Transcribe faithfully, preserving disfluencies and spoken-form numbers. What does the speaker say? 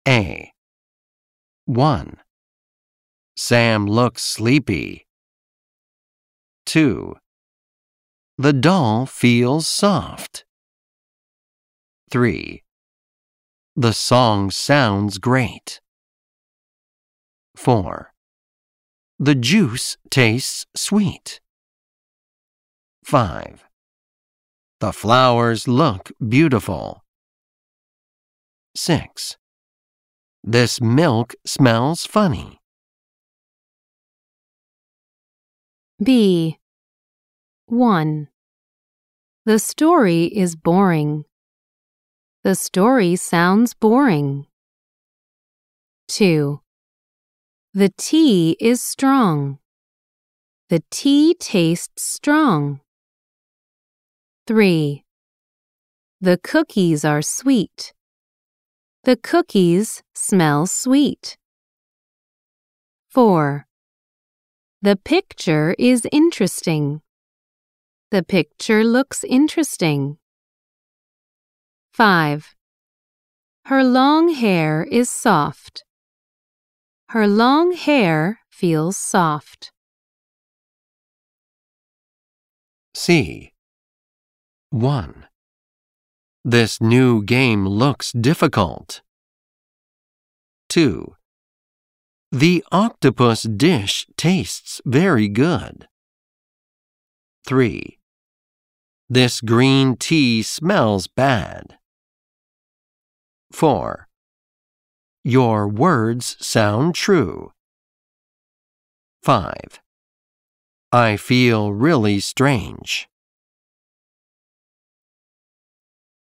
A. one. Sam looks sleepy. two. The doll feels soft. three. The song sounds great. four. The juice tastes sweet. five. The flowers look beautiful. six. This milk smells funny. B. one. The story is boring. The story sounds boring. two. The tea is strong. The tea tastes strong. three. The cookies are sweet. The cookies smell sweet. four. The picture is interesting. The picture looks interesting. five. Her long hair is soft. Her long hair feels soft. C. one. This new game looks difficult. two. The octopus dish tastes very good. three. This green tea smells bad. four. Your words sound true. five. I feel really strange.